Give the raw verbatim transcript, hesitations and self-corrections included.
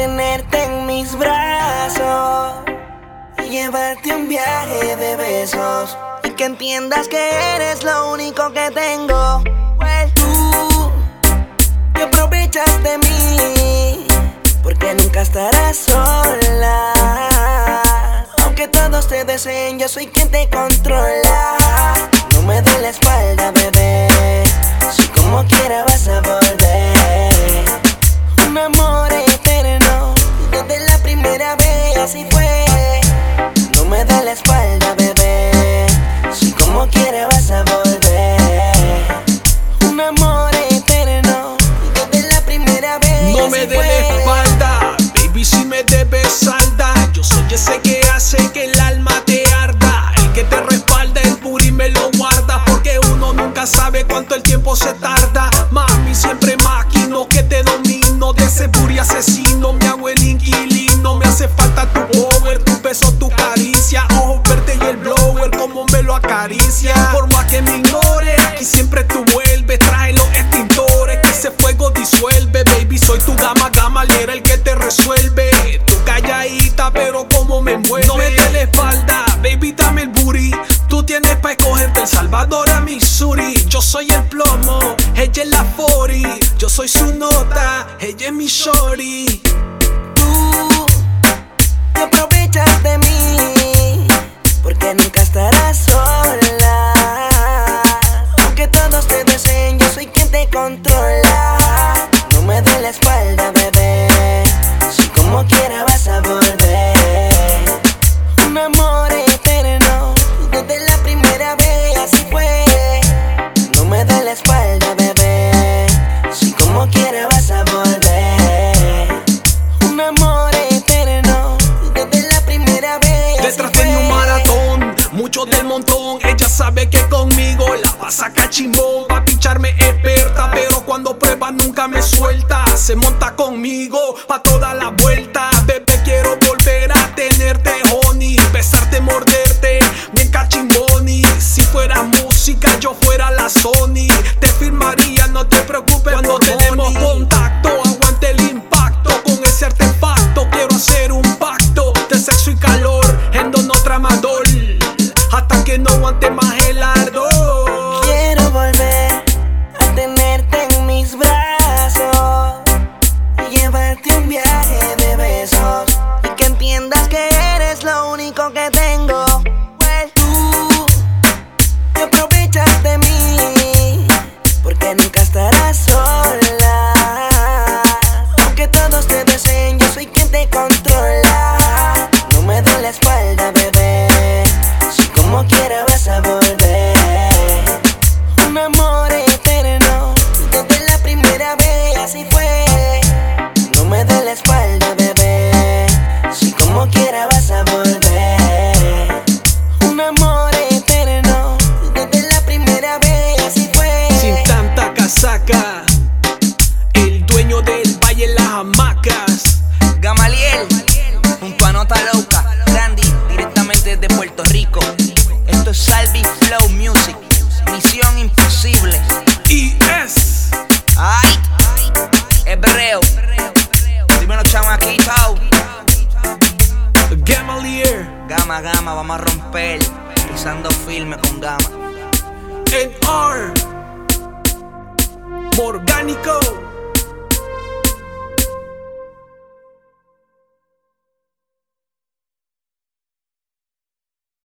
tenerte en mis brazos y llevarte un viaje de besos, y que entiendas que eres lo único que tengo. Well, tú te aprovechas de mí porque nunca estarás sola. Aunque todos te deseen, yo soy quien te controla. No me des la espalda, bebé, si como quiera vas a volver. Un amor eterno, desde la primera vez así fue. No me des la espalda, bebé, si como quiera vas a volver. Un amor eterno, desde la primera vez. No me des la espalda, baby, si me debes salda. Yo soy ese que hace que el alma te arda, el que te respalda, el booty me lo guarda, porque uno nunca sabe cuánto el tiempo se tarda. Mami, siempre maquino que te domino, de ese booty asesino me hago el inquilino. Me hace falta tu power, tu beso, tu caricia, ojos verdes y el blower como me lo acaricia. Por más que me ignores, aquí siempre tú vuelves. Trae los extintores que ese fuego disuelve. Baby, soy tu gama, gama, y era el que te resuelve. Tu calladita, pero como me envuelve. No me des la espalda, baby, dame el booty. Tú tienes pa' escogerte El Salvador a Missouri. Yo soy el plomo, ella es la cuarenta. Yo soy su nota, ella es mi shorty. Tú te aprovechas de mí porque nunca estarás sola. Aunque todos te deseen, yo soy quien te controla. No me des la espalda, bebé, si como quiera vas a volver. Un amor eterno, desde la primera vez así fue. No me des la espalda, bebé, si como quiera vas a volver. Un amor eterno, desde la primera vez. Detrás de un maratón, muchos del montón. Ella sabe que conmigo la va a sacar chimbón. Va a picharme experta, pero cuando prueba nunca me suelta. Se monta conmigo pa' toda la vuelta. Bebé, quiero volver a tenerte, honey, besarte, morderte, bien cachimboni. Si fuera música, yo fuera la Sony. Te firmaría, no te preocupes cuando tenemos contacto. Aguante el impacto con ese artefacto. Quiero hacer un pacto de sexo y calor en Dono Tramadol, hasta que no aguante más el ardor. Quiero volver a tenerte en mis brazos y llevarte un viaje de besos, y que entiendas que eres lo único que tengo. Well, tú te aprovechas de mí porque nunca estarás sola. Aunque todos te deseen, yo soy quien te controla. No me des la espalda, bebé, si como quiera vas a volver. Un amor eterno, desde la primera vez así fue. No me des la espalda, bebé, si como quiera vas a volver. Un amor eterno, desde la primera vez así fue. Sin tanta casaca, el dueño del valle en las hamacas. Gamaliel, junto a Nota Loca, Randy, directamente desde Puerto Rico. Esto es Salvi Flow Music, Misión Imposible. Y es Ay, hebreo. Dímelo, chamaquito. Gamaliel Gama, gama, vamos a romper. Pisando firme con gama. en R Morgánico.